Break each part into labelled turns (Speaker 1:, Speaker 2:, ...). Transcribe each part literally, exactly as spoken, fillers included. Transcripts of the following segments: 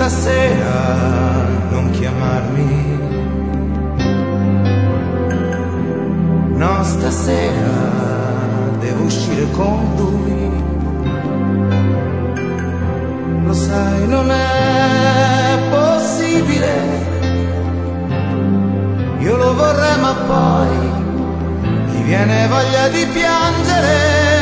Speaker 1: stasera non chiamarmi. No, stasera devo uscire con lui. Lo sai, non è possibile. Io lo vorrei, ma poi mi viene voglia di piangere.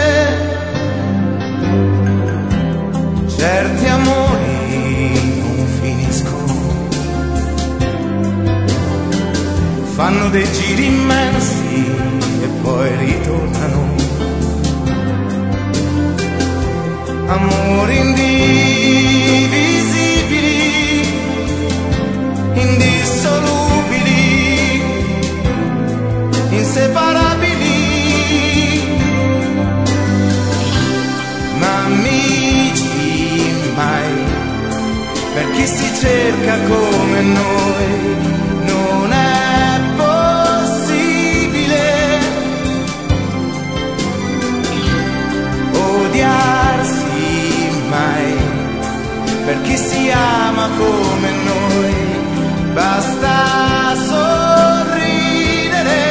Speaker 1: Certi amori non finiscono, fanno dei giri immensi e poi ritornano. Amori indivisibili, indissolubili, inseparabili, ma amici mai, per chi si cerca come noi non è possibile odiarsi mai, per chi si ama come noi basta sorridere.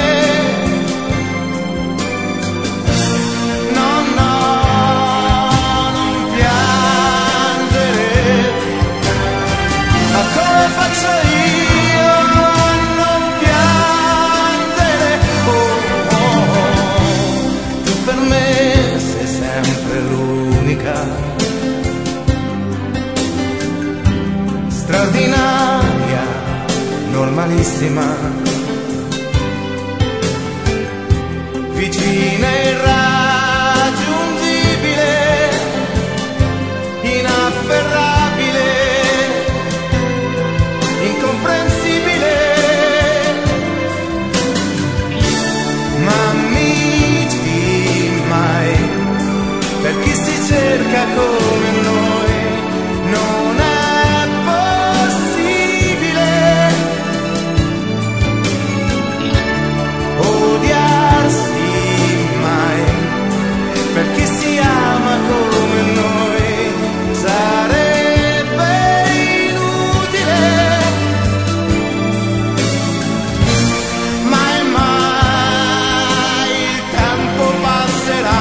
Speaker 1: No, no, non piangere, ma come faccio io a non piangere? Oh, oh, oh. Tu per me sei sempre l'unica, straordinaria, normalissima, vicina e irraggiungibile, inafferrabile, incomprensibile, ma amici mai, per chi si cerca come noi non è odiarsi mai, per chi si ama come noi sarebbe inutile. Mai mai il tempo passerà,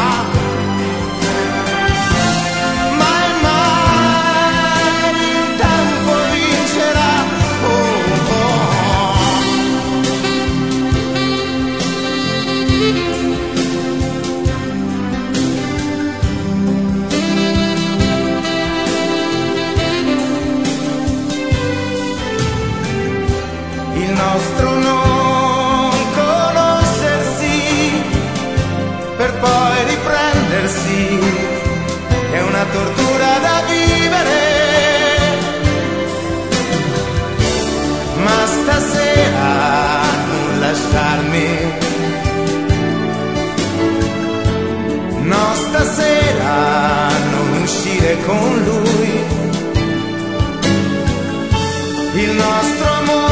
Speaker 1: mai mai il tempo vincerà. Oh, oh. Il nostro non conoscersi per poi riprendersi è una tortura da vivere, ma stasera non lasciarmi, no, stasera non uscire con lui. Il nostro amore